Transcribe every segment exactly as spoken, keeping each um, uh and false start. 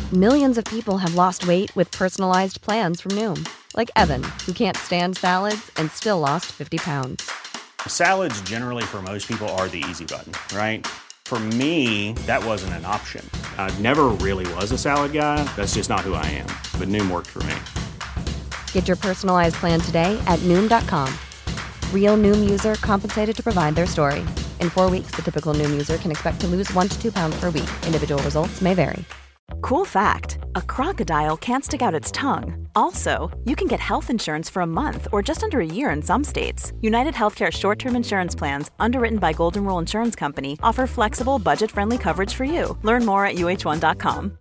Millions of people have lost weight with personalized plans from Noom. Like Evan, who can't stand salads and still lost fifty pounds. Salads generally for most people are the easy button, right? For me, that wasn't an option. I never really was a salad guy. That's just not who I am. But Noom worked for me. Get your personalized plan today at Noom dot com. Real Noom user compensated to provide their story. In four weeks, the typical Noom user can expect to lose one to two pounds per week. Individual results may vary. Cool fact, a crocodile can't stick out its tongue. Also, you can get health insurance for a month or just under a year in some states. United Healthcare short-term insurance plans, underwritten by Golden Rule Insurance Company, offer flexible, budget-friendly coverage for you. Learn more at U H one dot com.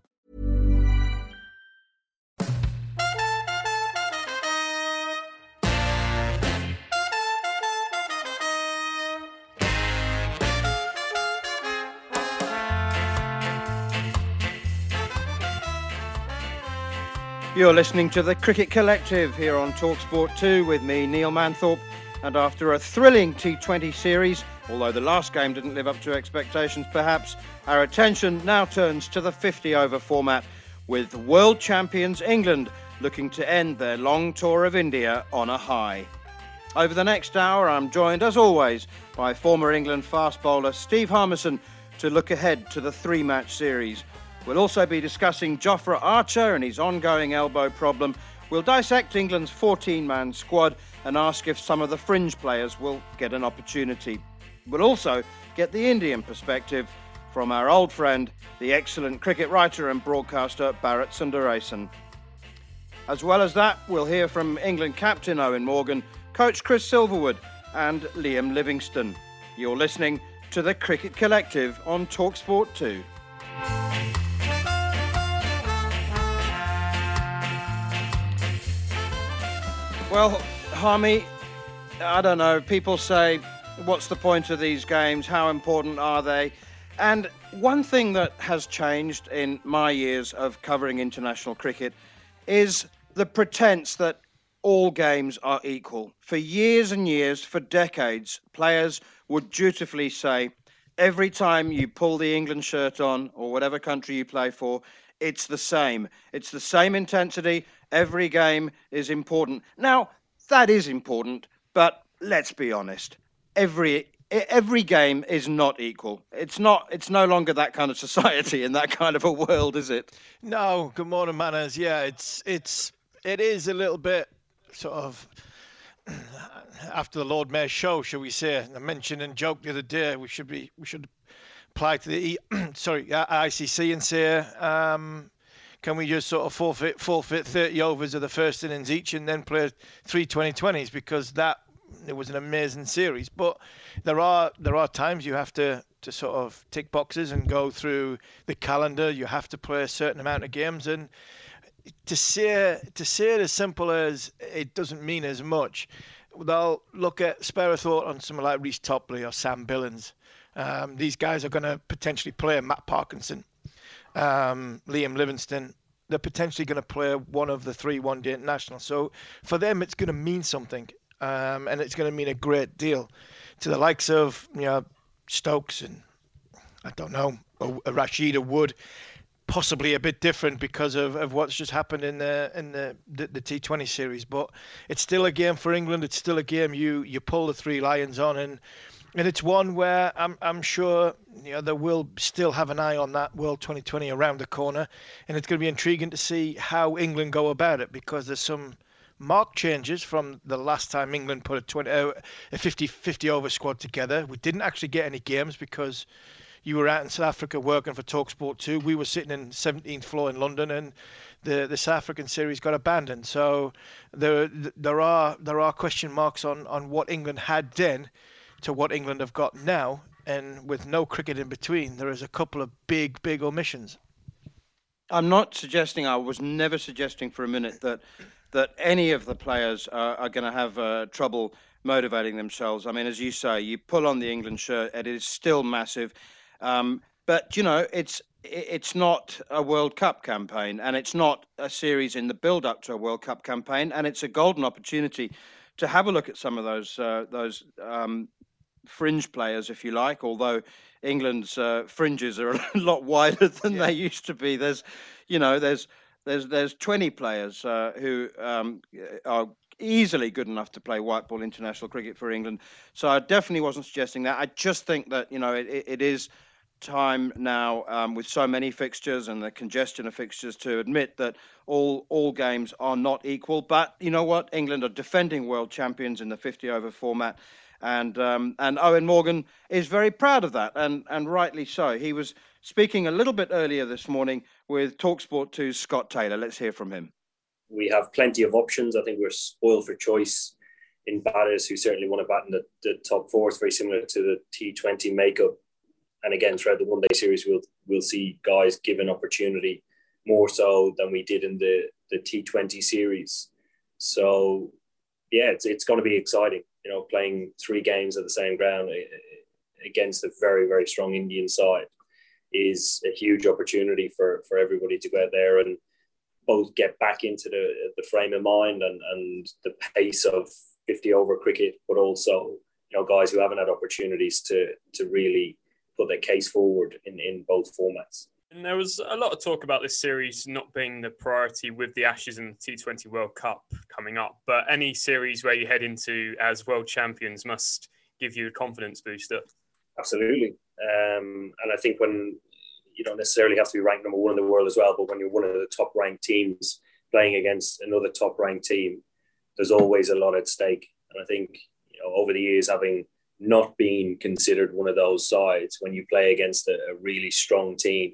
You're listening to the Cricket Collective here on TalkSport two with me, Neil Manthorpe. And after a thrilling T twenty series, although the last game didn't live up to expectations perhaps, our attention now turns to the fifty-over format with world champions England looking to end their long tour of India on a high. Over the next hour, I'm joined, as always, by former England fast bowler Steve Harmison to look ahead to the three-match series. We'll also be discussing Jofra Archer and his ongoing elbow problem. We'll dissect England's fourteen-man squad and ask if some of the fringe players will get an opportunity. We'll also get the Indian perspective from our old friend, the excellent cricket writer and broadcaster Bharat Sundaresan. As well as that, we'll hear from England captain Eoin Morgan, coach Chris Silverwood and Liam Livingstone. You're listening to the Cricket Collective on TalkSport two. Well, Harmy, I don't know, people say, what's the point of these games? How important are they? And one thing that has changed in my years of covering international cricket is the pretense that all games are equal. For years and years, for decades, players would dutifully say, every time you pull the England shirt on, or whatever country you play for, it's the same. It's the same intensity. Every game is important. Now, that is important, but let's be honest. Every every game is not equal. It's not. It's no longer that kind of society and that kind of a world, is it? No. Good morning, Manners. Yeah, it's it's it is a little bit sort of after the Lord Mayor's show, shall we say? I mentioned and joked the other day we should be we should apply to the sorry I C C and say. Um, Can we just sort of forfeit forfeit thirty overs of the first innings each and then play three twenty twenties, because that it was an amazing series. But there are there are times you have to, to sort of tick boxes and go through the calendar. You have to play a certain amount of games, and to say to say it as simple as it doesn't mean as much. They'll look at spare a thought on someone like Reece Topley or Sam Billings. Um, these guys are going to potentially play Matt Parkinson. Um, Liam Livingstone, they're potentially going to play one of the three one-day internationals. So for them, it's going to mean something, um, and it's going to mean a great deal. To the likes of, you know, Stokes and, I don't know, a Rashid or Wood, possibly a bit different because of, of what's just happened in the in the, the, the T twenty series. But it's still a game for England. It's still a game you you pull the three Lions on, and And it's one where I'm I'm sure, you know, they will still have an eye on that World twenty twenty around the corner, and it's going to be intriguing to see how England go about it, because there's some marked changes from the last time England put a twenty, uh, a fifty fifty over squad together. We didn't actually get any games because you were out in South Africa working for TalkSport two. We were sitting in seventeenth floor in London, and the the South African series got abandoned. So there there are there are question marks on on what England had then to what England have got now, and with no cricket in between, there is a couple of big, big omissions. I'm not suggesting, I was never suggesting for a minute that that any of the players are, are going to have uh, trouble motivating themselves. I mean, as you say, you pull on the England shirt, it is still massive. Um, but, you know, it's it's not a World Cup campaign, and it's not a series in the build-up to a World Cup campaign, and it's a golden opportunity to have a look at some of those uh, those um, fringe players, if you like, although England's uh, fringes are a lot wider than yeah. they used to be. There's, you know, there's there's there's twenty players uh, who um, are easily good enough to play white ball international cricket for England. So I definitely wasn't suggesting that. I just think that, you know, it, it is time now um, with so many fixtures and the congestion of fixtures to admit that all all games are not equal. But you know what? England are defending world champions in the fifty over format. And um, and Eoin Morgan is very proud of that, and, and rightly so. He was speaking a little bit earlier this morning with TalkSport two's Scott Taylor. Let's hear from him. We have plenty of options. I think we're spoiled for choice in batters who certainly want to bat in the, the top four. It's very similar to the T twenty makeup. And again, throughout the one-day series, we'll we'll see guys given opportunity more so than we did in the, the T twenty series. So, yeah, it's it's going to be exciting. You know, playing three games at the same ground against a very, very strong Indian side is a huge opportunity for, for everybody to go out there and both get back into the, the frame of mind and, and the pace of fifty over cricket, but also, you know, guys who haven't had opportunities to to really put their case forward in, in both formats. And there was a lot of talk about this series not being the priority with the Ashes and the T twenty World Cup coming up. But any series where you head into as world champions must give you a confidence booster. Absolutely. Um, and I think when you don't necessarily have to be ranked number one in the world as well, but when you're one of the top ranked teams playing against another top ranked team, there's always a lot at stake. And I think, you know, over the years, having not been considered one of those sides, when you play against a, a really strong team,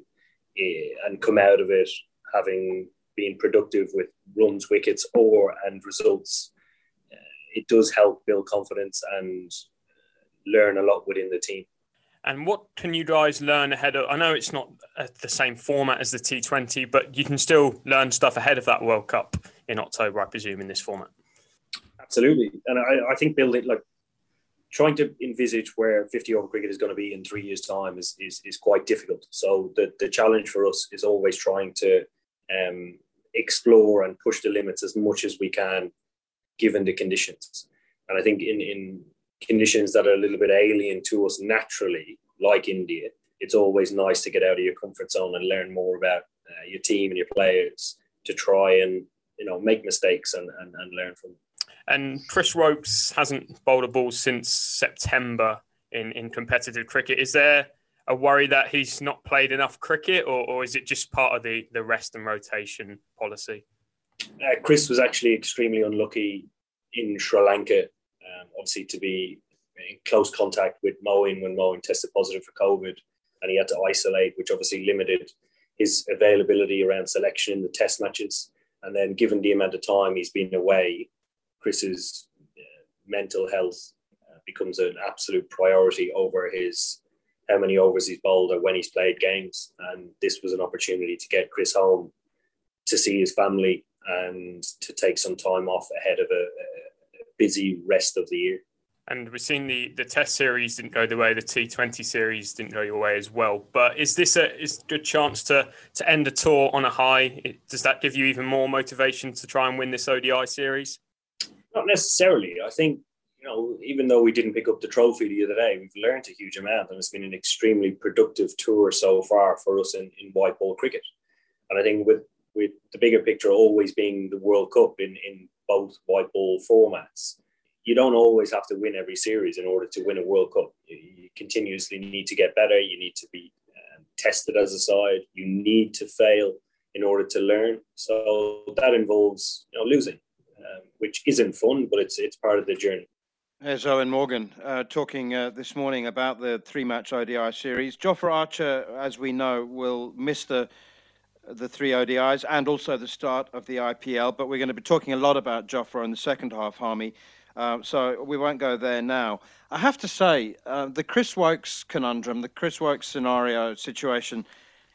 and come out of it having been productive with runs, wickets, or and results, uh, it does help build confidence and learn a lot within the team. And what can you guys learn ahead of? I know it's not the same format as the T twenty, but you can still learn stuff ahead of that World Cup in October, I presume, in this format. Absolutely, and I, I think building like. Trying to envisage where fifty over cricket is going to be in three years' time is is, is quite difficult. So the, the challenge for us is always trying to um, explore and push the limits as much as we can, given the conditions. And I think in, in conditions that are a little bit alien to us naturally, like India, it's always nice to get out of your comfort zone and learn more about uh, your team and your players to try and, you know, make mistakes and, and, and learn from them. And Chris Woakes hasn't bowled a ball since September in, in competitive cricket. Is there a worry that he's not played enough cricket, or, or is it just part of the, the rest and rotation policy? Uh, Chris was actually extremely unlucky in Sri Lanka, um, obviously to be in close contact with Moeen when Moeen tested positive for COVID, and he had to isolate, which obviously limited his availability around selection in the test matches. And then given the amount of time he's been away, Chris's uh, mental health uh, becomes an absolute priority over his how many overs he's bowled or when he's played games. And this was an opportunity to get Chris home to see his family and to take some time off ahead of a, a busy rest of the year. And we've seen the, the Test series didn't go the way, the T twenty series didn't go your way as well. But is this a is a good chance to to end a tour on a high? Does that give you even more motivation to try and win this O D I series? Not necessarily. I think, you know, even though we didn't pick up the trophy the other day, we've learned a huge amount, and it's been an extremely productive tour so far for us in, in white ball cricket. And I think with, with the bigger picture always being the World Cup in, in both white ball formats, you don't always have to win every series in order to win a World Cup. You, you continuously need to get better. You need to be um, tested as a side. You need to fail in order to learn. So that involves, you know, losing. Um, which isn't fun, but it's it's part of the journey. There's Eoin Morgan uh, talking uh, this morning about the three-match O D I series. Jofra Archer, as we know, will miss the the three O D Is and also the start of the I P L, but we're going to be talking a lot about Jofra in the second half, Harmy, uh, so we won't go there now. I have to say, uh, the Chris Woakes conundrum, the Chris Woakes scenario situation,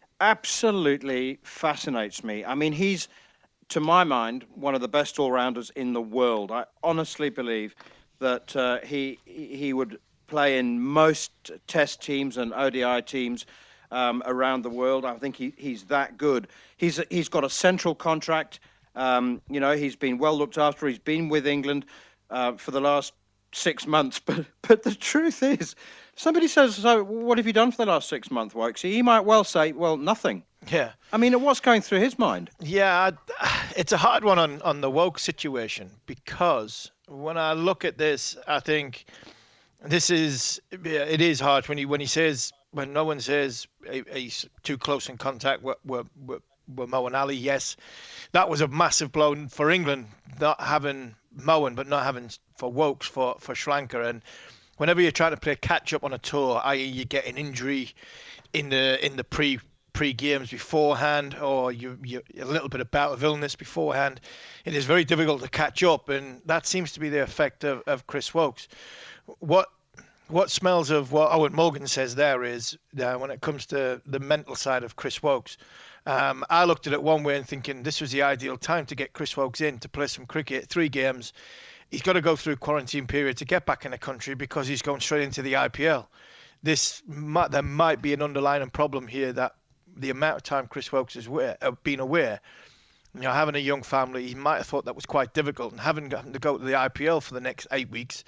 absolutely fascinates me. I mean, he's, to my mind, one of the best all-rounders in the world. I honestly believe that uh, he he would play in most Test teams and O D I teams um, around the world. I think he, he's that good. He's he's got a central contract. Um, you know, he's been well looked after. He's been with England uh, for the last six months, but but the truth is, somebody says, so what have you done for the last six months, Wokesy? He might well say, well, nothing. Yeah. I mean, what's going through his mind? Yeah, it's a hard one on, on the Woke situation, because when I look at this, I think this is, it is hard when he, when he says, when no one says he's too close in contact with, with, with, with Mo and Ali. Yes, that was a massive blow for England, not having Moen, but not having for Wokes, for, for Sri Lanka. And whenever you're trying to play catch up on a tour, that is you get an injury in the in the pre pre games beforehand, or you you a little bit of bout of illness beforehand, it is very difficult to catch up, and that seems to be the effect of, of Chris Wokes. What what smells of what Eoin Morgan says there is uh, when it comes to the mental side of Chris Wokes. Um, I looked at it one way and thinking this was the ideal time to get Chris Wokes in to play some cricket, three games. He's got to go through quarantine period to get back in the country because he's going straight into the I P L. This might, there might be an underlying problem here that the amount of time Chris Wokes has aware, uh, been aware, you know, having a young family, he might have thought that was quite difficult, and having to go to the I P L for the next eight weeks.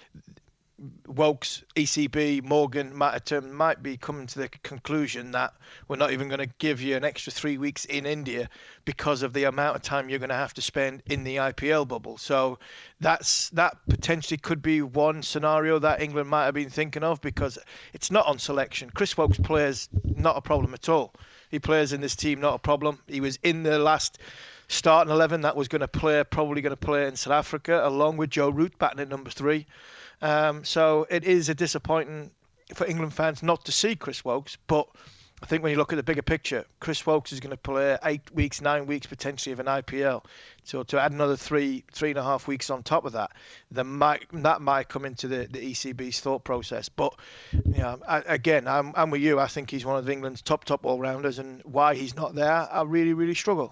Wokes, E C B, Morgan might, might be coming to the conclusion that we're not even going to give you an extra three weeks in India because of the amount of time you're going to have to spend in the I P L bubble. So that's that potentially could be one scenario that England might have been thinking of, because it's not on selection. Chris Wokes plays not a problem at all. He plays in this team, not a problem. He was in the last starting eleven that was going to play, probably going to play in South Africa, along with Joe Root batting at number three. Um, so it is a disappointing for England fans not to see Chris Wokes, but I think when you look at the bigger picture, Chris Wokes is going to play eight weeks, nine weeks potentially of an I P L. So to add another three, three and a half weeks on top of that, that might that might come into the, the E C B's thought process. But you know, I, again, I'm, I'm with you. I think he's one of England's top top all rounders, and why he's not there, I really really struggle.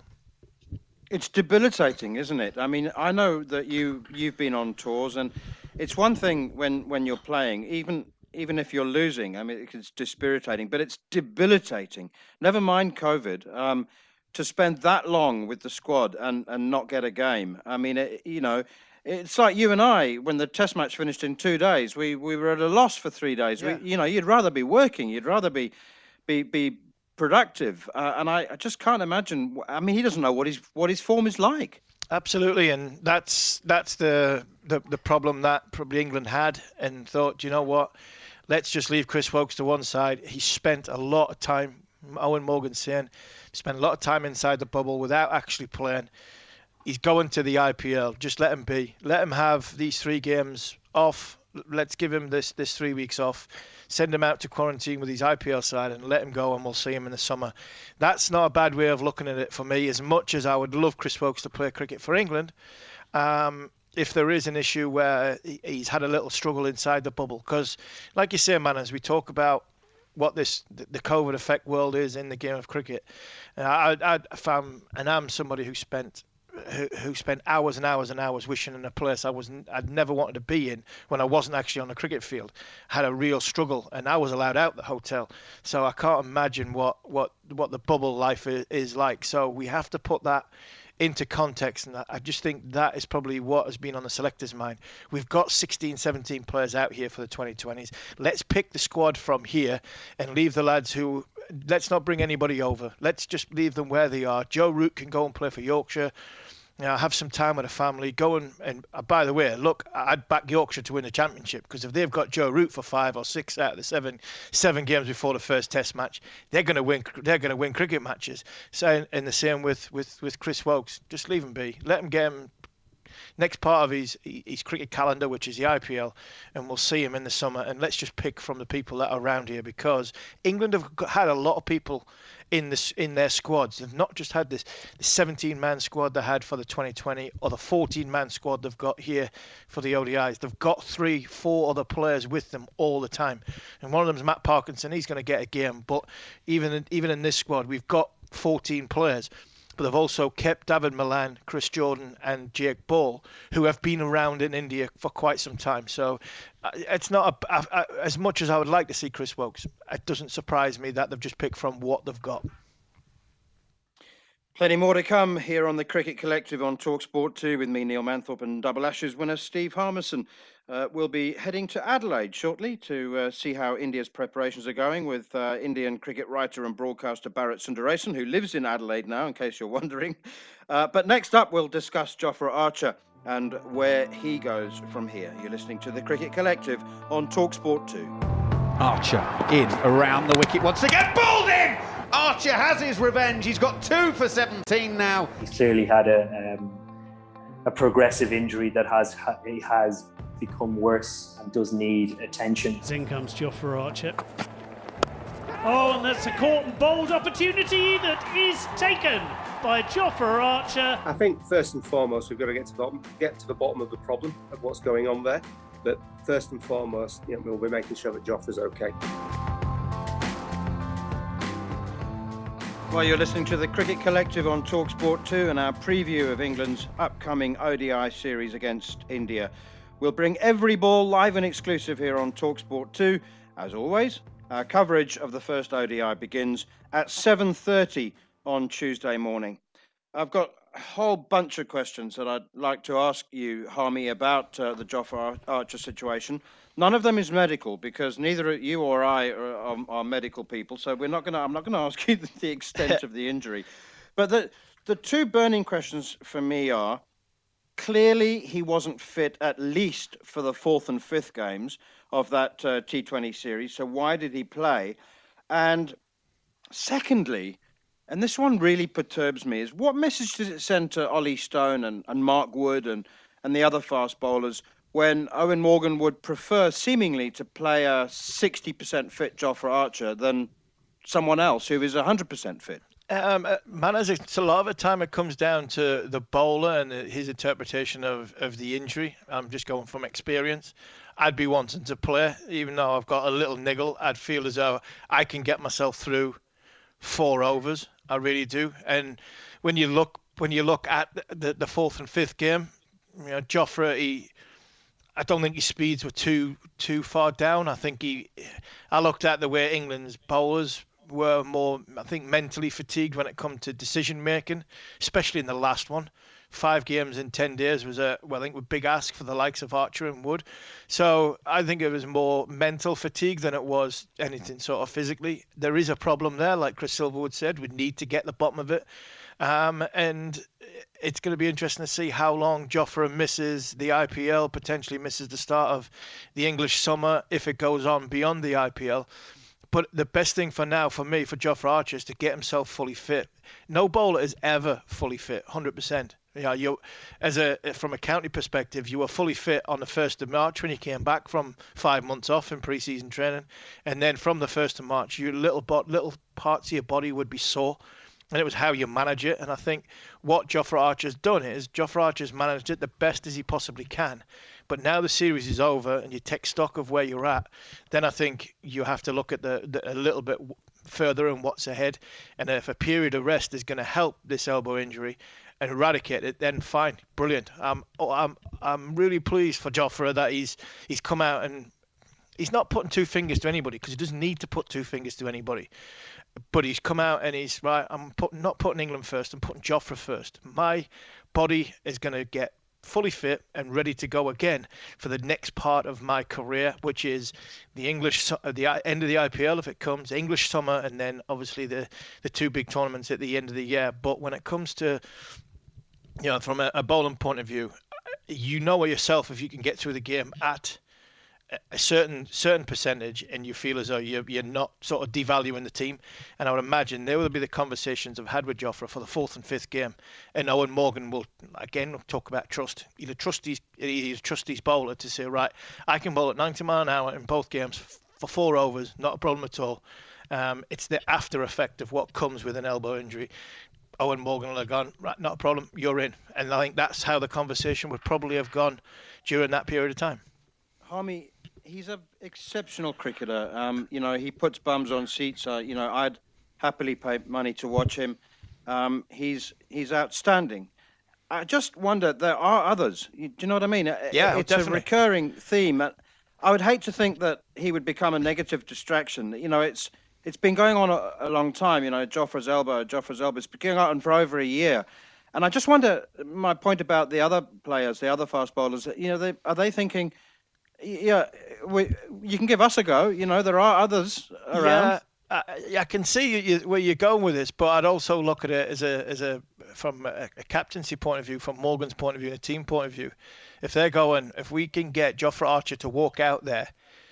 It's debilitating, isn't it? I mean, I know that you you've been on tours, and it's one thing when, when you're playing, even even if you're losing. I mean, it's dispiriting, but it's debilitating. Never mind COVID. Um, to spend that long with the squad and, and not get a game. I mean, it, you know, it's like you and I, when the test match finished in two days, we, we were at a loss for three days. Yeah. We, you know, you'd rather be working. You'd rather be be be productive. Uh, and I, I just can't imagine. I mean, he doesn't know what his what his form is like. Absolutely, and that's that's the, the the problem that probably England had, and thought, you know what, let's just leave Chris Wokes to one side. He spent a lot of time, Eoin Morgan saying, spent a lot of time inside the bubble without actually playing. He's going to the I P L. Just let him be. Let him have these three games off. Let's give him this this three weeks off. Send him out to quarantine with his I P L side and let him go, and we'll see him in the summer. That's not a bad way of looking at it for me, as much as I would love Chris Wokes to play cricket for England. Um, if there is an issue where he's had a little struggle inside the bubble, because like you say, man, as we talk about what this the COVID effect world is in the game of cricket, I, I, I found, and I'm somebody who spent Who, who spent hours and hours and hours wishing in a place I wasn't, I'd never wanted to be in when I wasn't actually on the cricket field. Had a real struggle, and I was allowed out the hotel. So I can't imagine what, what, what the bubble life is, is like. So we have to put that into context, and I just think that is probably what has been on the selectors' mind. We've got sixteen, seventeen players out here for the twenty twenties. Let's pick the squad from here and leave the lads who... Let's not bring anybody over. Let's just leave them where they are. Joe Root can go and play for Yorkshire. You know, have some time with the family. Go and, and uh, by the way, look, I'd back Yorkshire to win the championship, because if they've got Joe Root for five or six out of the seven seven games before the first Test match, they're going to win. They're going to win cricket matches. So, and the same with, with, with Chris Wokes. Just leave him be. Let him get him next part of his his cricket calendar, which is the I P L, and we'll see him in the summer. And let's just pick from the people that are around here, because England have had a lot of people in this in their squads. They've not just had this seventeen-man squad they had for the twenty twenty, or the fourteen-man squad they've got here for the O D Is. They've got three, four other players with them all the time, and one of them is Matt Parkinson. He's going to get a game, but even in, even in this squad, we've got fourteen players. But they've also kept David Malan, Chris Jordan and Jake Ball, who have been around in India for quite some time. So uh, it's not a, a, a, as much as I would like to see Chris Wokes, it doesn't surprise me that they've just picked from what they've got. Plenty more to come here on the Cricket Collective on TalkSport two with me, Neil Manthorpe, and Double Ashes winner Steve Harmison. Uh, we'll be heading to Adelaide shortly to uh, see how India's preparations are going with uh, Indian cricket writer and broadcaster Bharat Sundaresan, who lives in Adelaide now, in case you're wondering. Uh, but next up, we'll discuss Jofra Archer and where he goes from here. You're listening to The Cricket Collective on TalkSport two. Archer in around the wicket once again. Bowled in! Archer has his revenge. He's got two for seventeen now. He's clearly had a um, a progressive injury that has he has become worse and does need attention. In comes Jofra Archer. Oh, and that's a caught and bowled opportunity that is taken by Jofra Archer. I think first and foremost we've got to get to the bottom, get to the bottom of the problem of what's going on there. But first and foremost, you know, we'll be making sure that Jofra's okay. Well, you're listening to the Cricket Collective on TalkSport two and our preview of England's upcoming O D I series against India. We'll bring every ball live and exclusive here on TalkSport two. As always, our coverage of the first O D I begins at seven thirty on Tuesday morning. I've got a whole bunch of questions that I'd like to ask you, Harmy, about uh, the Jofra Archer situation. None of them is medical because neither you or I are, are, are medical people, so we're not going to. I'm not going to ask you the, the extent of the injury. But the the two burning questions for me are: clearly, he wasn't fit at least for the fourth and fifth games of that uh, T twenty series. So why did he play? And secondly, and this one really perturbs me, is what message does it send to Ollie Stone and, and Mark Wood and, and the other fast bowlers when Owen Morgan would prefer seemingly to play a sixty percent fit Jofra Archer than someone else who is one hundred percent fit? Um, uh, man, as it's a lot of the time it comes down to the bowler and his interpretation of, of the injury. I'm just going from experience. I'd be wanting to play, even though I've got a little niggle. I'd feel as though I can get myself through four overs. I really do. And when you look when you look at the, the fourth and fifth game, you know, Jofra, he, I don't think his speeds were too too far down. I think he, I looked at the way England's bowlers were more, I think, mentally fatigued when it come to decision making, especially in the last one. Five games in ten days was a, well, I think, a big ask for the likes of Archer and Wood. So I think it was more mental fatigue than it was anything sort of physically. There is a problem there, like Chris Silverwood said. We need to get the bottom of it. Um, and it's going to be interesting to see how long Jofra misses the I P L, potentially misses the start of the English summer if it goes on beyond the I P L. But the best thing for now, for me, for Jofra Archer, is to get himself fully fit. No bowler is ever fully fit, one hundred percent. You know, you, as a from a county perspective, you were fully fit on the first of March when you came back from five months off in pre-season training, and then from the first of March, your little bot, little parts of your body would be sore, and it was how you manage it. And I think what Jofra Archer's done is Jofra Archer's managed it the best as he possibly can. But now the series is over and you take stock of where you're at, then I think you have to look at the, the a little bit further and what's ahead. And if a period of rest is going to help this elbow injury and eradicate it, then fine, brilliant. Um, I'm I'm really pleased for Jofra that he's he's come out and he's not putting two fingers to anybody because he doesn't need to put two fingers to anybody. But he's come out and he's right. I'm put, not putting England first. I'm putting Jofra first. My body is going to get fully fit and ready to go again for the next part of my career, which is the English, the end of the I P L if it comes, English summer, and then obviously the the two big tournaments at the end of the year. But when it comes to, you know, from a, a bowling point of view, you know yourself if you can get through the game at a certain certain percentage and you feel as though you're, you're not sort of devaluing the team. And I would imagine there will be the conversations I've had with Jofra for the fourth and fifth game. And Owen Morgan will, again, talk about trust. He'll trust his, he'll trust his bowler to say, right, I can bowl at ninety mile an hour in both games for four overs, not a problem at all. Um, it's the after effect of what comes with an elbow injury. Owen Morgan will have gone, right, not a problem, you're in. And I think that's how the conversation would probably have gone during that period of time. Harmy, he's an exceptional cricketer. Um, you know, he puts bums on seats. Uh, you know, I'd happily pay money to watch him. Um, he's he's outstanding. I just wonder, there are others. Do you know what I mean? Yeah, it's definitely. a recurring theme. I would hate to think that he would become a negative distraction. You know, it's it's been going on a, a long time. You know, Jofra's elbow, Jofra's elbow. It's been going on for over a year. And I just wonder, my point about the other players, the other fast bowlers, you know, they, are they thinking, Yeah, we, you can give us a go. You know, there are others around. Yeah. I, I can see you, where you're going with this, but I'd also look at it as a as a from a, a captaincy point of view, from Morgan's point of view, and a team point of view. If they're going, if we can get Jofra Archer to walk out there,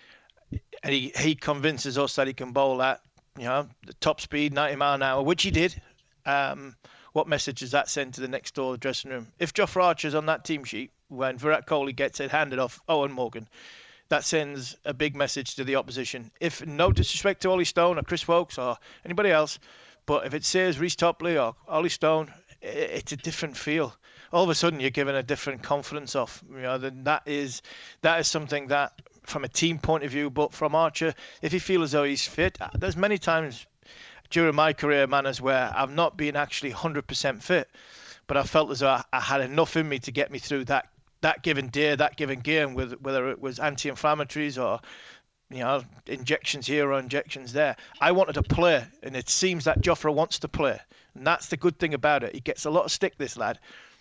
and he, he convinces us that he can bowl at, you know, the top speed, ninety mile an hour, which he did. Um, what message does that send to the next door dressing room? If Jofra Archer's on that team sheet when Virat Kohli gets it handed off Owen Morgan, that sends a big message to the opposition. If, no disrespect to Ollie Stone or Chris Wokes or anybody else, but if it says Reece Topley or Ollie Stone, it's a different feel. All of a sudden, you're given a different confidence off. You know, then that is that is something that, from a team point of view, but from Archer, if he feels as though he's fit, there's many times during my career, Manners, where I've not been actually one hundred percent fit, but I felt as though I, I had enough in me to get me through that that given day, that given game, with whether it was anti-inflammatories or, you know, injections here or injections there. I wanted to play, and it seems that Jofra wants to play, and that's the good thing about it. He gets a lot of stick, this lad,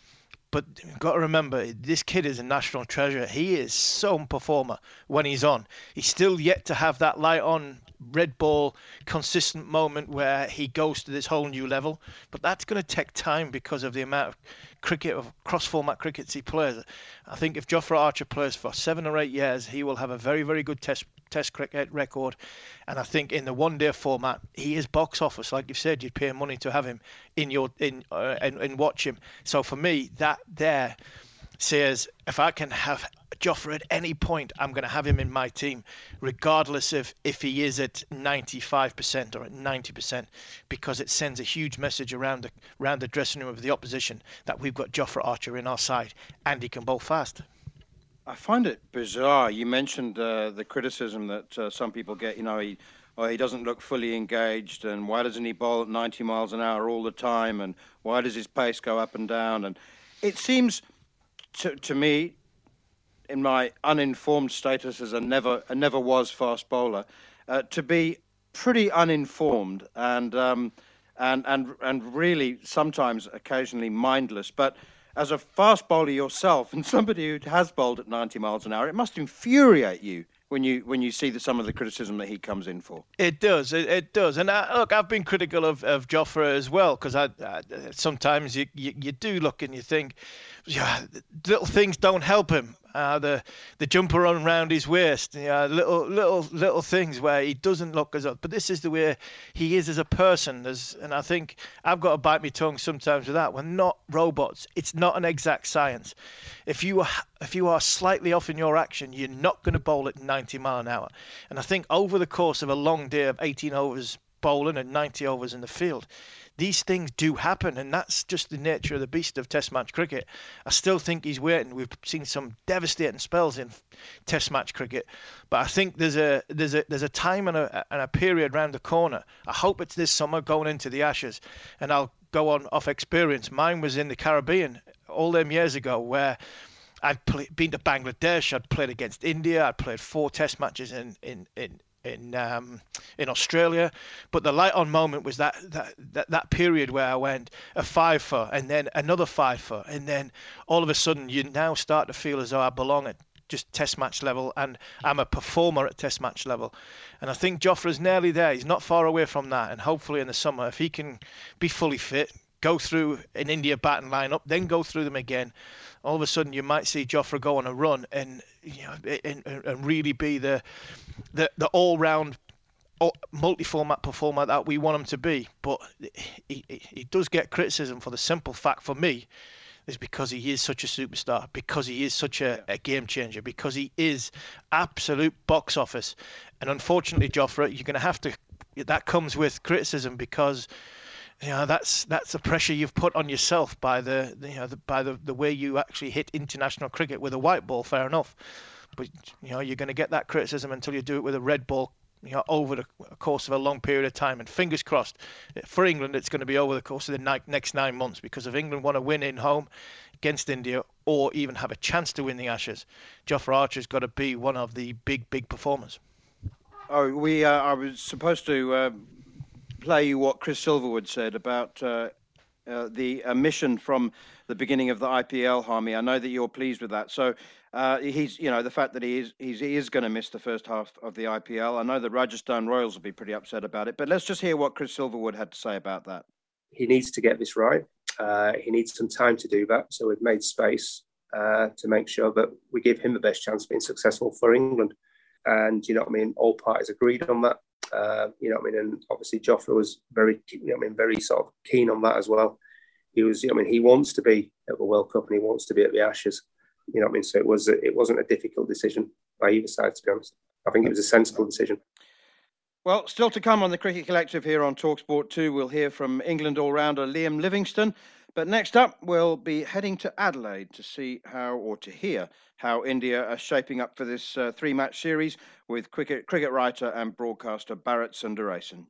but you've got to remember, this kid is a national treasure. He is some performer when he's on. He's still yet to have that light on red ball consistent moment where he goes to this whole new level, but that's going to take time because of the amount of cricket, of cross-format crickets he plays. I think if Jofra Archer plays for seven or eight years, he will have a very, very good test test cricket record, and I think in the one-day format, he is box office. Like you said, you'd pay money to have him in your in uh, and, and watch him. So for me, that there says, if I can have Jofra at any point, I'm going to have him in my team, regardless of if he is at ninety-five percent or at ninety percent, because it sends a huge message around the around the dressing room of the opposition that we've got Jofra Archer in our side and he can bowl fast. I find it bizarre. You mentioned uh, the criticism that uh, some people get, you know, he, oh, he doesn't look fully engaged, and why doesn't he bowl at ninety miles an hour all the time, and why does his pace go up and down? And it seems to, to me, in my uninformed status as a never a never was fast bowler, uh, to be pretty uninformed and um, and and and really sometimes occasionally mindless. But as a fast bowler yourself and somebody who has bowled at ninety miles an hour, it must infuriate you when you when you see the, some of the criticism that he comes in for. It does, it, it does. And I, look, I've been critical of, of Jofra as well, because I, I sometimes you, you you do look and you think, yeah, little things don't help him. Uh, the the jumper on around his waist, you know, little little little things where he doesn't look as up. But this is the way he is as a person. There's, and I think I've got to bite my tongue sometimes with that. We're not robots. It's not an exact science. If you are if you are slightly off in your action, you're not going to bowl at ninety mile an hour. And I think over the course of a long day of eighteen overs bowling and ninety overs in the field, these things do happen, and that's just the nature of the beast of Test match cricket. I still think he's waiting. We've seen some devastating spells in Test match cricket, but I think there's a there's a there's a time and a and a period round the corner. I hope it's this summer going into the Ashes, and I'll go on off experience. Mine was in the Caribbean all them years ago, where I'd play, been to Bangladesh. I'd played against India. I'd played four Test matches in in in. in um, in Australia, but the light on moment was that, that that that period where I went a five for and then another five for, and then all of a sudden you now start to feel as though I belong at just Test match level and I'm a performer at Test match level. And I think Jofra's nearly there. He's not far away from that, and hopefully in the summer, if he can be fully fit, go through an India batting lineup, then go through them again, all of a sudden you might see Jofra go on a run and, you know, and, and really be the the, the all-round multi-format performer that we want him to be. But he, he, he does get criticism for the simple fact, for me, is because he is such a superstar, because he is such a, a game changer, because he is absolute box office. And unfortunately, Jofra, you're going to have to, that comes with criticism, because you know, that's that's the pressure you've put on yourself by the, you know, the, by the, the way you actually hit international cricket with a white ball. Fair enough, but you know, you're going to get that criticism until you do it with a red ball, you know, over the course of a long period of time. And fingers crossed for England, it's going to be over the course of the ni- next nine months. Because if England want to win in home against India, or even have a chance to win the Ashes, Jofra Archer's got to be one of the big, big performers. Oh, we. Uh, I was supposed to. Uh... play you what Chris Silverwood said about uh, uh, the omission from the beginning of the I P L, Harmy. I know that you're pleased with that. So uh, he's, you know, the fact that he is he's, he is going to miss the first half of the I P L. I know the Rajasthan Royals will be pretty upset about it. But let's just hear what Chris Silverwood had to say about that. He needs to get this right. Uh, he needs some time to do that. So we've made space uh, to make sure that we give him the best chance of being successful for England. And, you know what I mean, all parties agreed on that. Uh, you know what I mean? And obviously Jofra was very, you know what I mean, very sort of keen on that as well. He was, you know what I mean, he wants to be at the World Cup and he wants to be at the Ashes. You know what I mean? So it, was, it wasn't a difficult decision by either side, to be honest. I think it was a sensible decision. Well, still to come on the Cricket Collective here on TalkSport two, we'll hear from England all-rounder Liam Livingstone. But next up, we'll be heading to Adelaide to see how, or to hear how India are shaping up for this uh, three-match series with cricket, cricket writer and broadcaster Bharat Sundaresan.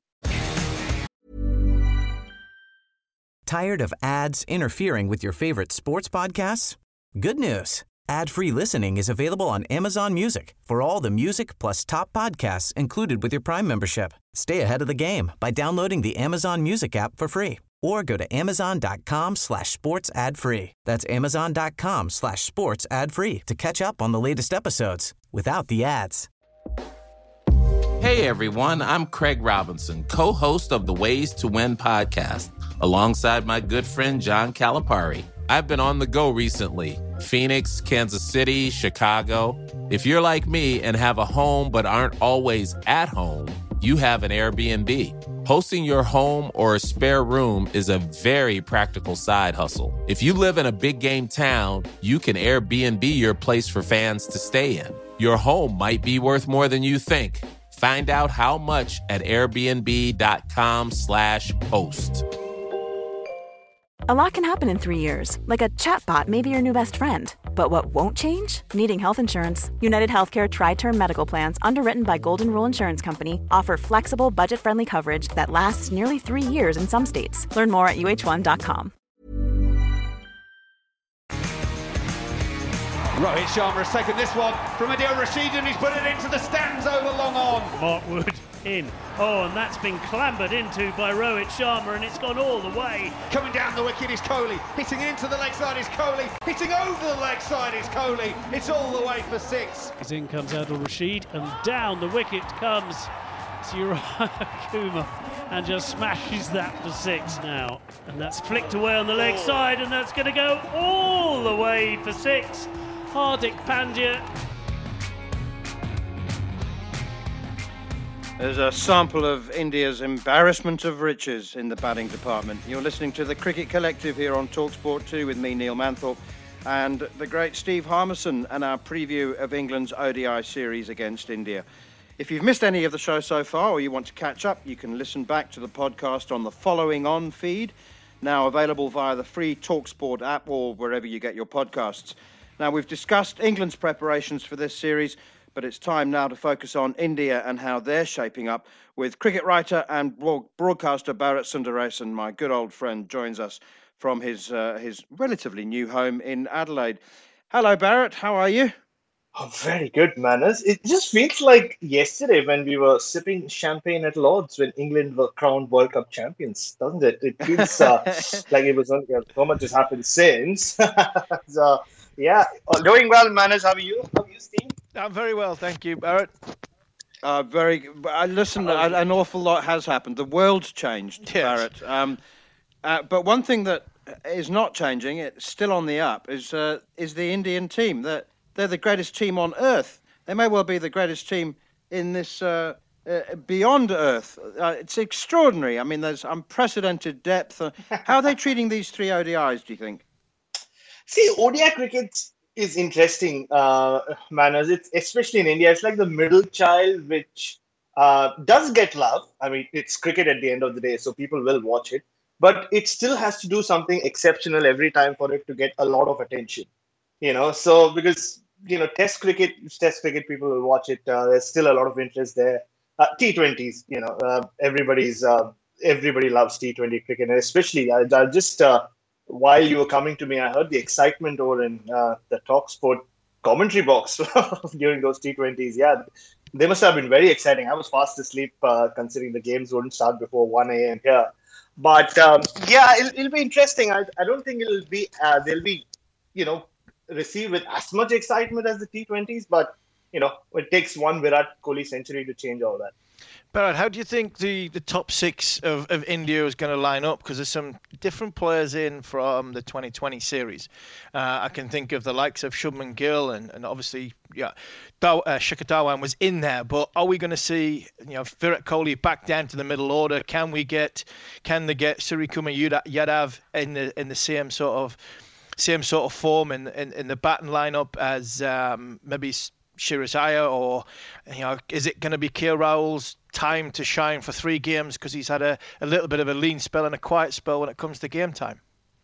Tired of ads interfering with your favorite sports podcasts? Good news. Ad-free listening is available on Amazon Music for all the music plus top podcasts included with your Prime membership. Stay ahead of the game by downloading the Amazon Music app for free or go to amazon.com slash sports ad free. That's amazon.com slash sports ad free to catch up on the latest episodes without the ads. Hey everyone, I'm Craig Robinson, co-host of the Ways to Win podcast, alongside my good friend John Calipari. I've been on the go recently. Phoenix, Kansas City, Chicago. If you're like me and have a home but aren't always at home, you have an Airbnb. Hosting your home or a spare room is a very practical side hustle. If you live in a big game town, you can Airbnb your place for fans to stay in. Your home might be worth more than you think. Find out how much at airbnb.com slash host. A lot can happen in three years, like a chatbot may be your new best friend. But what won't change? Needing health insurance. United Healthcare Tri-Term Medical Plans, underwritten by Golden Rule Insurance Company, offer flexible, budget-friendly coverage that lasts nearly three years in some states. Learn more at U H one dot com. Rohit Sharma has taken this one from Adil Rashid and he's put it into the stands over long on. Mark Wood in. Oh, and that's been clambered into by Rohit Sharma and it's gone all the way. Coming down the wicket is Kohli. Hitting into the leg side is Kohli. Hitting over the leg side is Kohli. It's all the way for six. As in comes Adil Rashid and down the wicket comes Surya Kumar and just smashes that for six now. And that's flicked away on the leg side and that's going to go all the way for six. Hardik Pandya. There's a sample of India's embarrassment of riches in the batting department. You're listening to the Cricket Collective here on TalkSport two with me, Neil Manthorpe, and the great Steve Harmison, and our preview of England's O D I series against India. If you've missed any of the show so far or you want to catch up, you can listen back to the podcast on the Following On feed, now available via the free TalkSport app or wherever you get your podcasts. Now, we've discussed England's preparations for this series, but it's time now to focus on India and how they're shaping up with cricket writer and broadcaster Bharat Sundaresan. My good old friend joins us from his uh, his relatively new home in Adelaide. Hello, Bharat. How are you? Oh, very good, Manners. It just feels like yesterday when we were sipping champagne at Lord's when England were crowned World Cup champions, doesn't it? It feels uh, like it was only so much has happened since. so, yeah, doing well, Manners. How are you? How are you, Steve? I'm very well, thank you, Barrett. Uh, very. Uh, listen, uh, an awful lot has happened. The world's changed, yes. Barrett. Um, uh, but one thing that is not changing, it's still on the up, is uh, is the Indian team. They're, they're the greatest team on Earth. They may well be the greatest team in this uh, uh, beyond Earth. Uh, it's extraordinary. I mean, there's unprecedented depth. Uh, how are they treating these three O D Is, do you think? See, O D I cricket is interesting, uh, Manners. It's especially in India. It's like the middle child, which uh, does get love. I mean, it's cricket at the end of the day, so people will watch it. But it still has to do something exceptional every time for it to get a lot of attention. You know, so because you know, Test cricket, Test cricket, people will watch it. Uh, there's still a lot of interest there. Uh, T twenties, you know, uh, everybody's uh, everybody loves T twenty cricket, and especially I, I just. Uh, While you were coming to me, I heard the excitement over in uh, the TalkSport commentary box during those T twenties. Yeah, they must have been very exciting. I was fast asleep uh, considering the games wouldn't start before one a.m. here. But um, yeah, it'll, it'll be interesting. I, I don't think it'll be uh, they'll be, you know, received with as much excitement as the T twenties. But you know, it takes one Virat Kohli century to change all that. Bharat, how do you think the, the top six of, of India is going to line up? Because there's some different players in from the twenty twenty series. Uh, I can think of the likes of Shubman Gill and, and obviously, yeah, Daw, uh, Shikhar Dhawan was in there. But are we going to see, you know, Virat Kohli back down to the middle order? Can we get, can they get Suryakumar Yadav in the in the same sort of same sort of form in in, in the batting lineup as um, maybe Shreyas Iyer, or you know, is it going to be K L Rahul's time to shine for three games because he's had a, a little bit of a lean spell and a quiet spell when it comes to game time?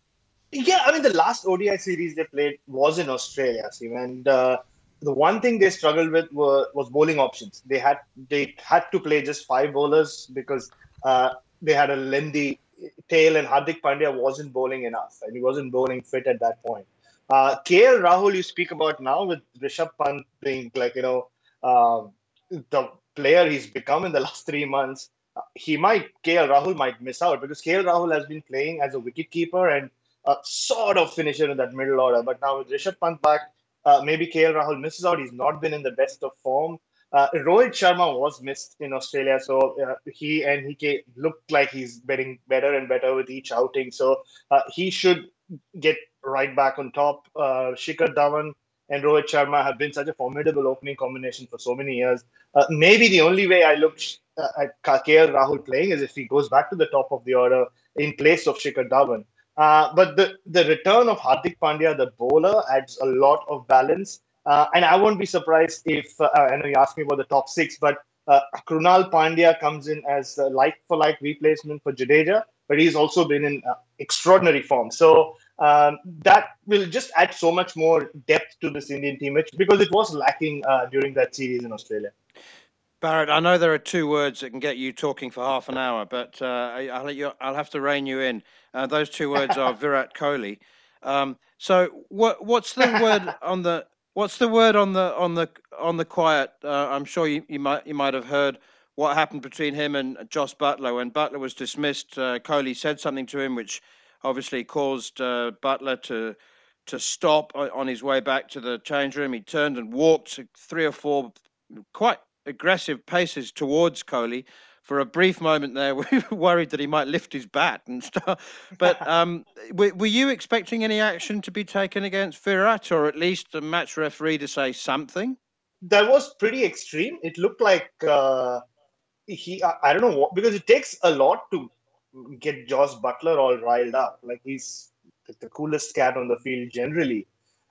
Yeah, I mean, the last O D I series they played was in Australia, Steve, and uh, the one thing they struggled with were, was bowling options. They had they had to play just five bowlers because uh, they had a lengthy tail, and Hardik Pandya wasn't bowling enough, and he wasn't bowling fit at that point. Uh, K L Rahul, you speak about now with Rishabh Pant being like, you know, uh, the player he's become in the last three months, uh, he might, K L Rahul might miss out because K L Rahul has been playing as a wicketkeeper and a sort of finisher in that middle order. But now with Rishabh Pant back, uh, maybe K L Rahul misses out. He's not been in the best of form. Uh, Rohit Sharma was missed in Australia, so uh, he and he looked like he's getting better and better with each outing. So uh, he should get right back on top. Uh, Shikhar Dhawan and Rohit Sharma have been such a formidable opening combination for so many years. Uh, maybe the only way I look uh, at K L Rahul playing is if he goes back to the top of the order in place of Shikhar Dhawan. Uh, but the, the return of Hardik Pandya, the bowler, adds a lot of balance. Uh, and I won't be surprised if, uh, I know you asked me about the top six, but uh, Krunal Pandya comes in as a like-for-like replacement for Jadeja, but he's also been in uh, extraordinary form. So um, that will just add so much more depth to this Indian team, which, because it was lacking uh, during that series in Australia. Barrett, I know there are two words that can get you talking for half an hour, but uh, I'll, let you, I'll have to rein you in. Uh, those two words are Virat Kohli. Um, so what, what's the word on the what's the word on the on the on the quiet? Uh, I'm sure you, you might you might have heard what happened between him and Jos Buttler. When Buttler was dismissed, uh, Kohli said something to him, which obviously caused uh, Buttler to to stop on his way back to the change room. He turned and walked three or four quite aggressive paces towards Kohli. For a brief moment there, we were worried that he might lift his bat and stuff. But um, were, were you expecting any action to be taken against Virat, or at least a match referee to say something? That was pretty extreme. It looked like uh, he, I, I don't know what, because it takes a lot to get Jos Buttler all riled up. Like, he's the coolest cat on the field generally.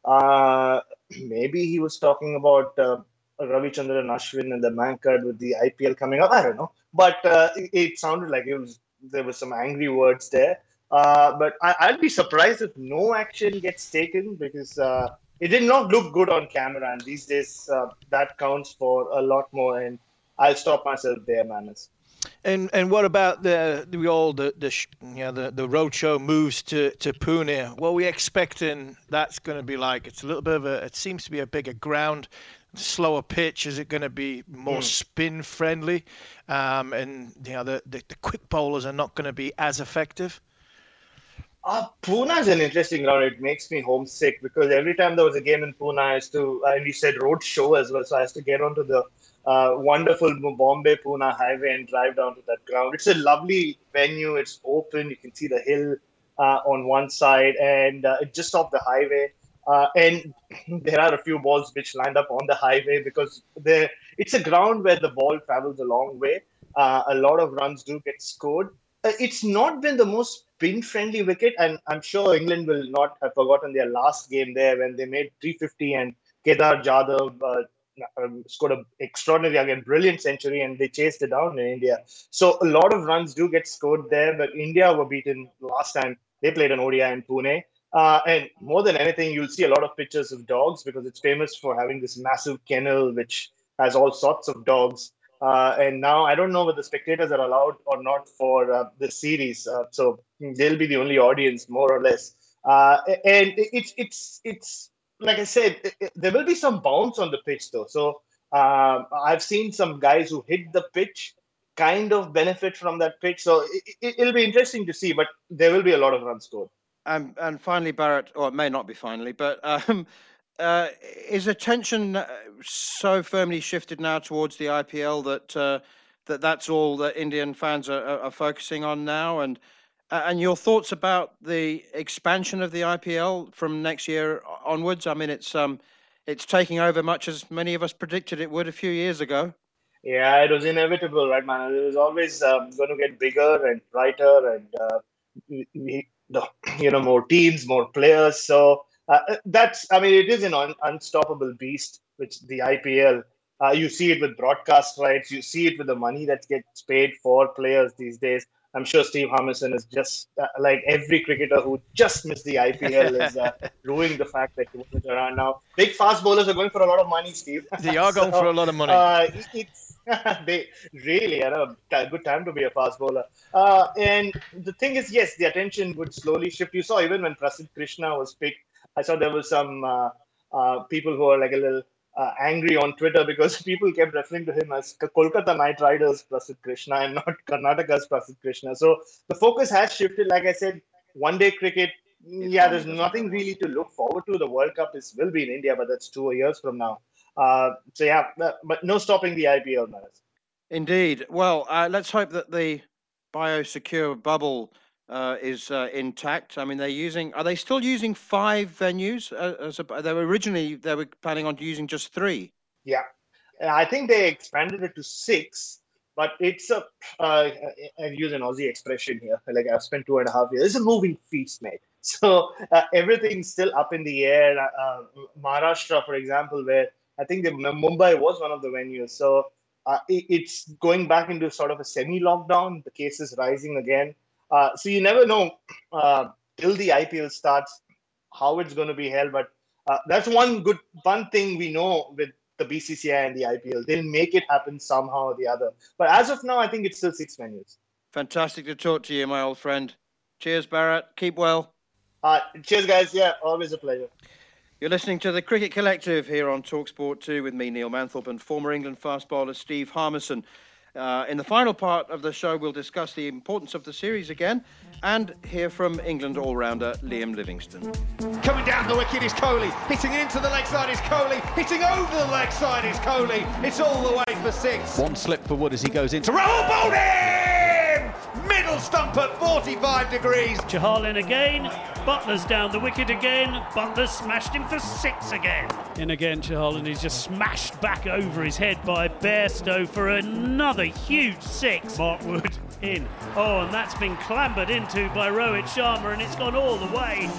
Uh, maybe he was talking about uh, Ravichandran Ashwin and the Mankad with the I P L coming up. I don't know. But uh, it, it sounded like it was there were some angry words there. Uh, but I, I'd be surprised if no action gets taken, because uh, it did not look good on camera. And these days, uh, that counts for a lot more. And I'll stop myself there, Manas. And and what about the the all the the you know the the roadshow moves to to Pune? What are we expecting that's going to be like? It's a little bit of a. It seems to be a bigger ground, slower pitch. Is it going to be more mm. spin friendly? Um, and you know the, the the quick bowlers are not going to be as effective. Uh, Pune is an interesting ground. It makes me homesick because every time there was a game in Pune, I used to, and we said road show as well, so I used to get onto the uh, wonderful Bombay-Pune highway and drive down to that ground. It's a lovely venue. It's open. You can see the hill uh, on one side, and uh, it's just off the highway. Uh, and there are a few balls which land up on the highway because it's a ground where the ball travels a long way. Uh, a lot of runs do get scored. Uh, it's not been the most spin-friendly wicket, and I'm sure England will not have forgotten their last game there when they made three fifty and Kedar Jadhav uh, scored an extraordinary, again, brilliant century, and they chased it down in India. So a lot of runs do get scored there, but India were beaten last time they played an O D I in Pune. Uh, and more than anything, you'll see a lot of pictures of dogs because it's famous for having this massive kennel which has all sorts of dogs. Uh, and now I don't know whether spectators are allowed or not for uh, the series. Uh, so they'll be the only audience, more or less. Uh, and it's, it's, it's like I said, it, it, there will be some bounce on the pitch, though. So uh, I've seen some guys who hit the pitch kind of benefit from that pitch. So it, it, it'll be interesting to see, but there will be a lot of runs scored. Um, and finally, Barrett, or it may not be finally, but um, uh, is attention so firmly shifted now towards the I P L that uh, that that's all that Indian fans are, are focusing on now? And and your thoughts about the expansion of the I P L from next year onwards? I mean, it's um, it's taking over much as many of us predicted it would a few years ago. Yeah, it was inevitable, right, man? It was always um, going to get bigger and brighter, and uh, we, you know, more teams, more players. So uh, that's, I mean, it is an un- unstoppable beast, which the I P L. Uh, you see it with broadcast rights. You see it with the money that gets paid for players these days. I'm sure Steve Harmison is just uh, like every cricketer who just missed the I P L is uh, ruining the fact that he wasn't around now. Big fast bowlers are going for a lot of money, Steve. They are going so, for a lot of money. Uh, it's they really, you know, a good time to be a fast bowler. Uh, and the thing is, yes, the attention would slowly shift. You saw even when Prasidh Krishna was picked, I saw there was some uh, uh, people who were like a little uh, angry on Twitter because people kept referring to him as Kolkata Knight Riders Prasidh Krishna and not Karnataka's Prasidh Krishna. So the focus has shifted. Like I said, one-day cricket, yeah, there's nothing really to look forward to. The World Cup is will be in India, but that's two years from now. Uh, so yeah, but no stopping the I P L, man. Indeed. Well, uh, let's hope that the biosecure bubble uh, is uh, intact. I mean, they're using. Are they still using five venues? Uh, as a, they were originally they were planning on using just three. Yeah, I think they expanded it to six, but it's a. Uh, I use an Aussie expression here. Like I've spent two and a half years. It's a moving feast, mate. So uh, everything's still up in the air. Uh, Maharashtra, for example, where I think the, Mumbai was one of the venues. So uh, it, it's going back into sort of a semi-lockdown. The cases rising again. Uh, so you never know uh, till the I P L starts how it's going to be held. But uh, that's one good one thing we know with the B C C I and the I P L. They'll make it happen somehow or the other. But as of now, I think it's still six venues. Fantastic to talk to you, my old friend. Cheers, Barrett. Keep well. Uh, cheers, guys. Yeah, always a pleasure. You're listening to the Cricket Collective here on TalkSport two with me, Neil Manthorpe, and former England fast bowler Steve Harmison. Uh, in the final part of the show, we'll discuss the importance of the series again and hear from England all-rounder Liam Livingstone. Coming down the wicket is Kohli. Hitting into the leg side is Kohli. Hitting over the leg side is Kohli. It's all the way for six. One slip for Wood as he goes into Rahul bowled in! Middle stump at forty-five degrees. Chahal in again. Butler's down the wicket again. Butler smashed him for six again. In again, Chahal, and he's just smashed back over his head by Bairstow for another huge six. Mark Wood in. Oh, and that's been clambered into by Rohit Sharma, and it's gone all the way.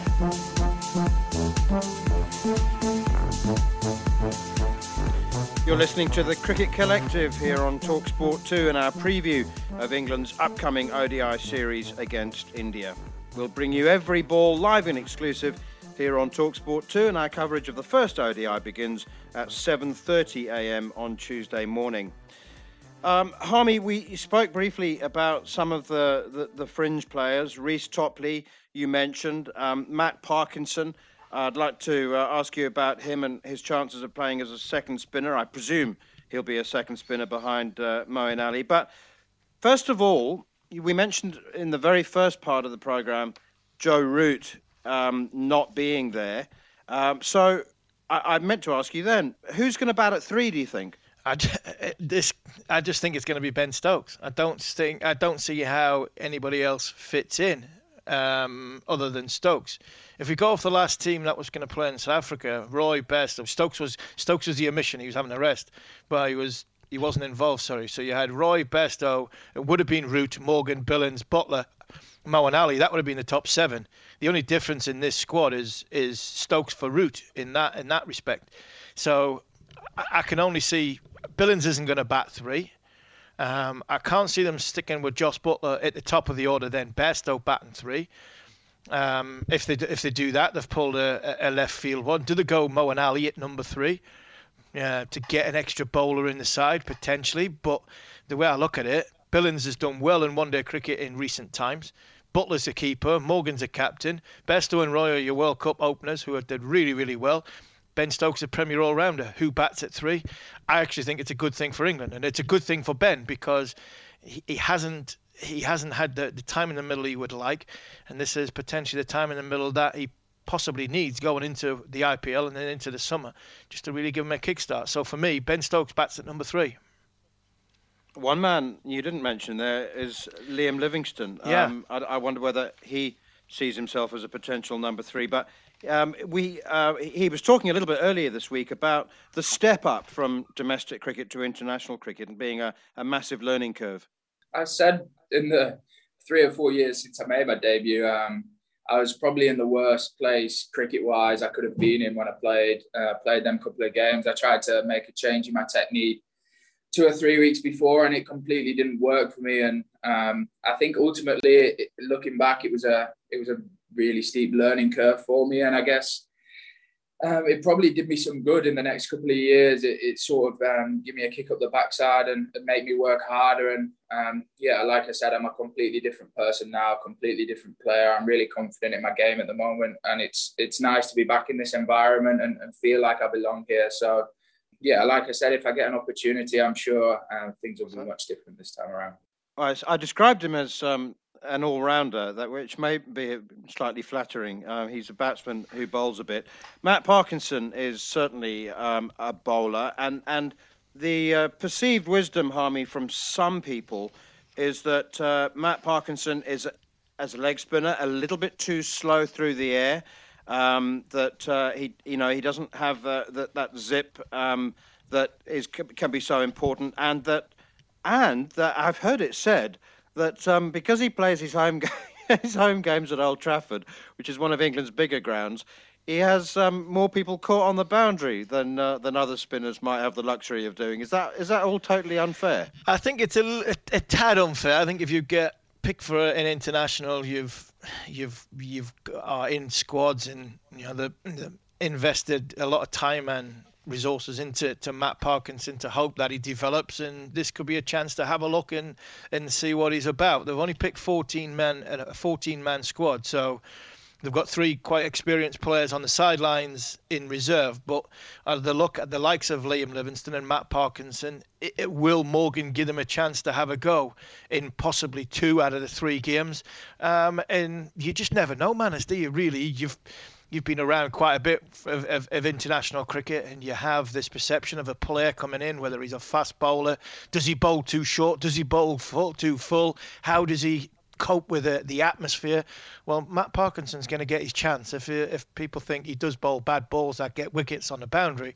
You're listening to the Cricket Collective here on TalkSport two and our preview of England's upcoming O D I series against India. We'll bring you every ball live and exclusive here on TalkSport two, and our coverage of the first O D I begins at seven thirty a.m. on Tuesday morning. Um, Harmy, we spoke briefly about some of the, the, the fringe players. Reece Topley, you mentioned. Um, Matt Parkinson. I'd like to uh, ask you about him and his chances of playing as a second spinner. I presume he'll be a second spinner behind uh, Moeen Ali. But first of all, we mentioned in the very first part of the programme Joe Root um, not being there. Um, so I, I meant to ask you then, who's going to bat at three, do you think? I just, this, I just think it's going to be Ben Stokes. I don't think, I don't see how anybody else fits in um, other than Stokes. If we go off the last team that was going to play in South Africa, Roy Bairstow, Stokes was Stokes was the omission. He was having a rest, but he was he wasn't involved. Sorry. So you had Roy Bairstow. It would have been Root, Morgan, Billings, Butler, Moeen Ali. That would have been the top seven. The only difference in this squad is is Stokes for Root in that in that respect. So I, I can only see Billings isn't going to bat three. Um, I can't see them sticking with Joss Butler at the top of the order. Then Bairstow batting three. Um, if they if they do that, they've pulled a, a left field one. Do they go Moeen Ali at number three uh, to get an extra bowler in the side potentially? But the way I look at it, Billings has done well in one-day cricket in recent times. Butler's a keeper, Morgan's a captain, Bairstow and Roy are your World Cup openers who have did really really well. Ben Stokes, a Premier all-rounder who bats at three. I actually think it's a good thing for England, and it's a good thing for Ben because he, he hasn't he hasn't had the, the time in the middle he would like, and this is potentially the time in the middle that he possibly needs going into the I P L and then into the summer, just to really give him a kickstart. So for me, Ben Stokes bats at number three. One man you didn't mention there is Liam Livingstone. Yeah. Um, I, I wonder whether he sees himself as a potential number three. But um, we uh, he was talking a little bit earlier this week about the step up from domestic cricket to international cricket and being a, a massive learning curve. I said in the three or four years since I made my debut, um, I was probably in the worst place cricket-wise I could have been in when I played uh, played them couple of games. I tried to make a change in my technique two or three weeks before, and it completely didn't work for me. And um, I think ultimately, it, looking back, it was a it was a really steep learning curve for me. And I guess um, it probably did me some good in the next couple of years. It, it sort of um, gave me a kick up the backside and, and made me work harder. And um, yeah, like I said, I'm a completely different person now, completely different player. I'm really confident in my game at the moment, and it's it's nice to be back in this environment and, and feel like I belong here. So. Yeah, like I said, if I get an opportunity, I'm sure uh, things will be much different this time around. I, I described him as um, an all-rounder, that which may be slightly flattering. Uh, he's a batsman who bowls a bit. Matt Parkinson is certainly um, a bowler, and and the uh, perceived wisdom, Harmy, from some people is that uh, Matt Parkinson is, as a leg spinner, a little bit too slow through the air. Um, that uh, he, you know, he doesn't have uh, that that zip um, that is can be so important, and that, and that I've heard it said that um, because he plays his home his home games at Old Trafford, which is one of England's bigger grounds, he has um, more people caught on the boundary than uh, than other spinners might have the luxury of doing. Is that is that all totally unfair? I think it's a, a, a tad unfair. I think if you get picked for an international, you've you've you've are in squads, and you know the, the invested a lot of time and resources into to Matt Parkinson to hope that he develops, and this could be a chance to have a look and and see what he's about. They've only picked fourteen men, a fourteen man squad, so they've got three quite experienced players on the sidelines in reserve. But uh, the look at the likes of Liam Livingstone and Matt Parkinson, it, it will Morgan give them a chance to have a go in possibly two out of the three games. Um, and you just never know, Manners, do you really? You've You've been around quite a bit of, of, of international cricket, and you have this perception of a player coming in, whether he's a fast bowler. Does he bowl too short? Does he bowl full, too full? How does he cope with the, the atmosphere? Well, Matt Parkinson's going to get his chance. If if people think he does bowl bad balls that get wickets on the boundary,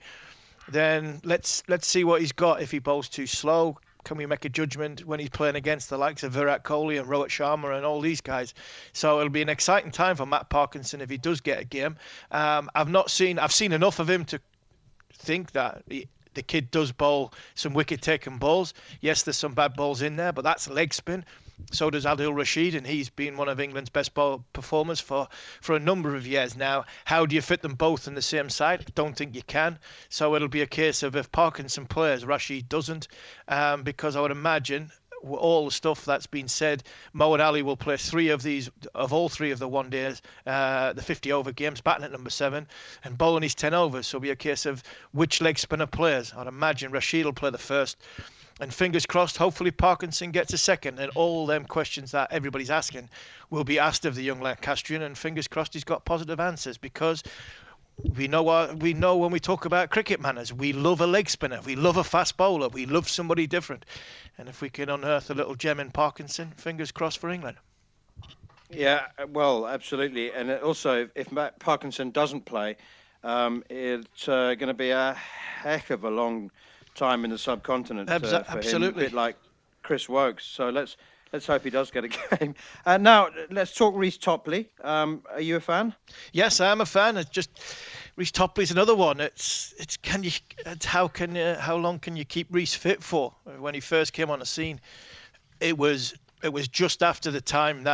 then let's let's see what he's got. If he bowls too slow, can we make a judgment when he's playing against the likes of Virat Kohli and Rohit Sharma and all these guys? So it'll be an exciting time for Matt Parkinson if he does get a game. Um, I've not seen I've seen enough of him to think that he, the kid does bowl some wicket-taking balls. Yes, there's some bad balls in there, but that's leg spin. So does Adil Rashid, and he's been one of England's best ball performers for, for a number of years now. How do you fit them both in the same side? I don't think you can. So it'll be a case of if Parkinson plays, Rashid doesn't, um, because I would imagine all the stuff that's been said, Moeen Ali will play three of these, of all three of the one days, uh, the fifty over games, batting at number seven, and bowling his ten overs. So it'll be a case of which leg spinner plays. I'd imagine Rashid will play the first. And fingers crossed, hopefully Parkinson gets a second, and all them questions that everybody's asking will be asked of the young Lancastrian, and fingers crossed he's got positive answers, because we know what, we know when we talk about cricket, Manners, we love a leg spinner, we love a fast bowler, we love somebody different. And if we can unearth a little gem in Parkinson, fingers crossed for England. Yeah, well, absolutely. And also, if Matt Parkinson doesn't play, um, it's uh, going to be a heck of a long time in the subcontinent uh, for Absolutely. him, a bit like Chris Woakes. So let's let's hope he does get a game. Uh, now let's talk Reece Topley. Um, are you a fan? Yes, I am a fan. It's just Reece Topley's another one. It's it's can you it's how can you, how long can you keep Reece fit for? When he first came on the scene, it was it was just after the time that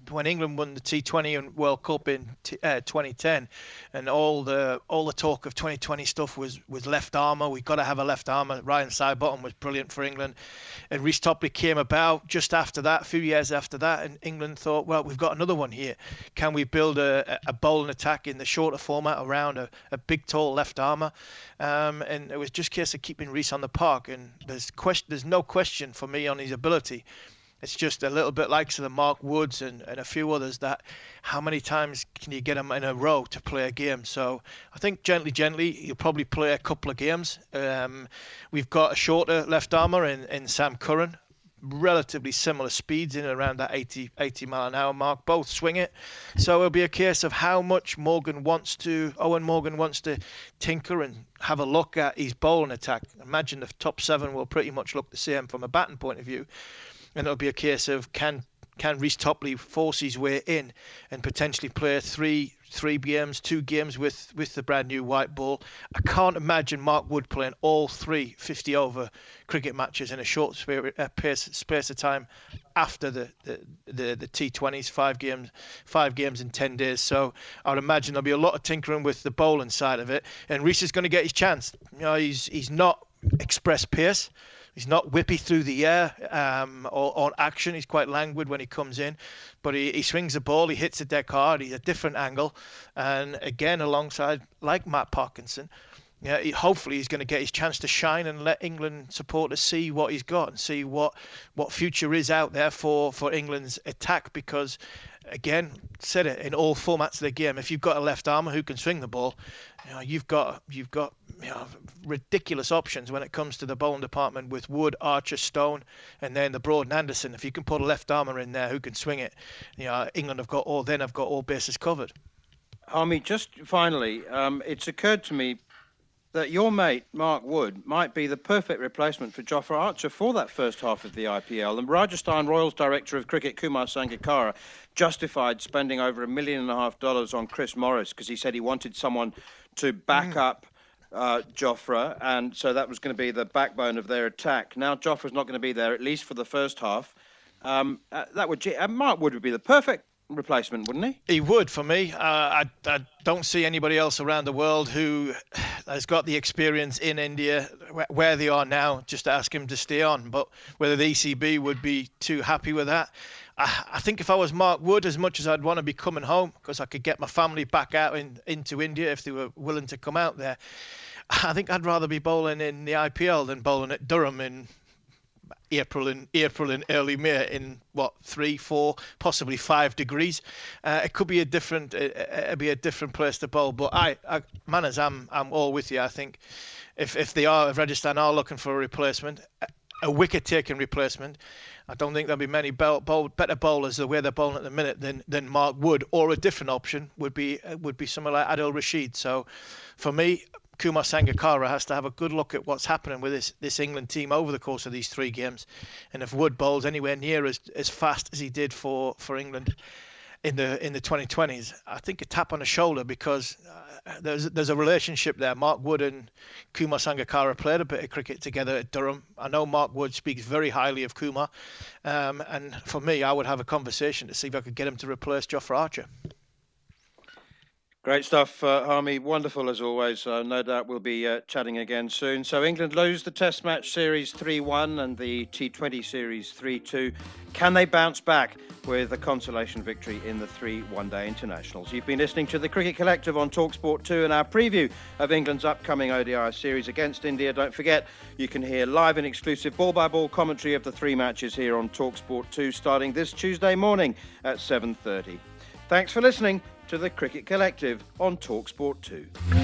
when England won the T twenty and World Cup in t- uh, twenty ten, and all the all the talk of twenty twenty stuff was was left armour. We've got to have a left armour. Ryan Sidebottom was brilliant for England, and Reece Topley came about just after that, a few years after that, and England thought, well, we've got another one here. Can we build a, a bowling attack in the shorter format around a, a big, tall left armour? Um, and it was just a case of keeping Reece on the park, and there's question, there's no question for me on his ability. It's just a little bit like so the Mark Woods and, and a few others that how many times can you get him in a row to play a game? So I think gently, gently, he'll probably play a couple of games. Um, we've got a shorter left armour in, in Sam Curran, relatively similar speeds in around that eighty, eighty mile an hour mark. Both swing it. So it'll be a case of how much Morgan wants to, Owen Morgan wants to tinker and have a look at his bowling attack. Imagine the top seven will pretty much look the same from a batting point of view. And it'll be a case of can can Reece Topley force his way in and potentially play three three games, two games with, with the brand new white ball. I can't imagine Mark Wood playing all three fifty over cricket matches in a short space, uh, pace, space of time after the, the, the, the T twenties, five games five games in ten days. So I would imagine there'll be a lot of tinkering with the bowling side of it. And Reece is going to get his chance. You know, he's he's not express pace. He's not whippy through the air um, or on action. He's quite languid when he comes in, but he, he swings the ball. He hits the deck hard. He's a different angle, and again alongside like Matt Parkinson, yeah, he, hopefully he's going to get his chance to shine and let England supporters see what he's got and see what what future is out there for for England's attack. Because again, said it in all formats of the game, if you've got a left armour who can swing the ball, you know, you've got you've got you know, ridiculous options when it comes to the bowling department with Wood, Archer, Stone, and then the Broad and Anderson. If you can put a left armour in there who can swing it, you know, England have got all then have got all bases covered. Harmy, just finally, um, it's occurred to me that your mate Mark Wood might be the perfect replacement for Jofra Archer for that first half of the I P L. And Rajasthan Royals director of cricket Kumar Sangakkara justified spending over a million and a half dollars on Chris Morris because he said he wanted someone to back mm. up uh, Jofra, and so that was going to be the backbone of their attack. Now Jofra's not going to be there, at least for the first half. Um, uh, that would uh, Mark Wood would be the perfect replacement, wouldn't he? He would for me. Uh, I, I don't see anybody else around the world who has got the experience in India where they are now just to ask him to stay on. But whether the E C B would be too happy with that, I, I think if I was Mark Wood, as much as I'd want to be coming home because I could get my family back out in, into India if they were willing to come out there, I think I'd rather be bowling in the I P L than bowling at Durham in April and April and early May in what three, four, possibly five degrees. Uh, it could be a different, it, it'd be a different place to bowl. But I, I, Manners, I'm, I'm all with you. I think if if they are, if Rajasthan are looking for a replacement, a wicket-taking replacement, I don't think there'll be many bowl, bowl, better bowlers the way they're bowling at the minute than than Mark Wood. Or a different option would be would be someone like Adil Rashid. So, for me, Kumar Sangakkara has to have a good look at what's happening with this, this England team over the course of these three games. And if Wood bowls anywhere near as, as fast as he did for, for England in the in the twenty twenties, I think a tap on the shoulder because uh, there's there's a relationship there. Mark Wood and Kumar Sangakkara played a bit of cricket together at Durham. I know Mark Wood speaks very highly of Kumar. Um, and for me, I would have a conversation to see if I could get him to replace Jofra Archer. Great stuff, uh, Harmy. Wonderful as always. Uh, no doubt we'll be uh, chatting again soon. So England lose the Test Match Series three one and the T twenty Series three two. Can they bounce back with a consolation victory in the three one-day internationals? You've been listening to the Cricket Collective on TalkSport two and our preview of England's upcoming O D I series against India. Don't forget, you can hear live and exclusive ball-by-ball commentary of the three matches here on TalkSport two starting this Tuesday morning at seven thirty. Thanks for listening to the Cricket Collective on TalkSport two.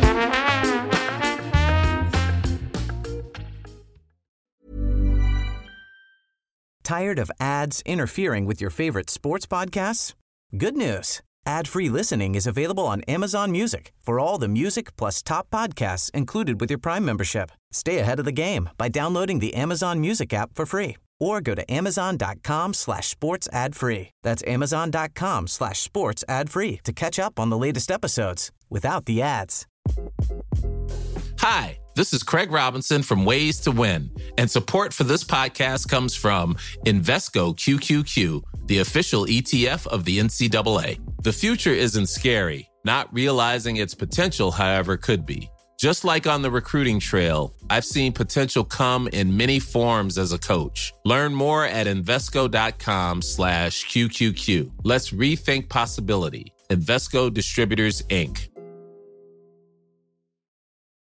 Tired of ads interfering with your favorite sports podcasts? Good news. Ad-free listening is available on Amazon Music for all the music plus top podcasts included with your Prime membership. Stay ahead of the game by downloading the Amazon Music app for free or go to amazon.com slash sports ad free. That's amazon.com slash sports ad free to catch up on the latest episodes without the ads. Hi, this is Craig Robinson from Ways to Win, and support for this podcast comes from Invesco Q Q Q, the official E T F of the N C double A. The future isn't scary. Not realizing its potential, however, could be. Just like on the recruiting trail, I've seen potential come in many forms as a coach. Learn more at Invesco.com slash QQQ. Let's rethink possibility. Invesco Distributors, Incorporated.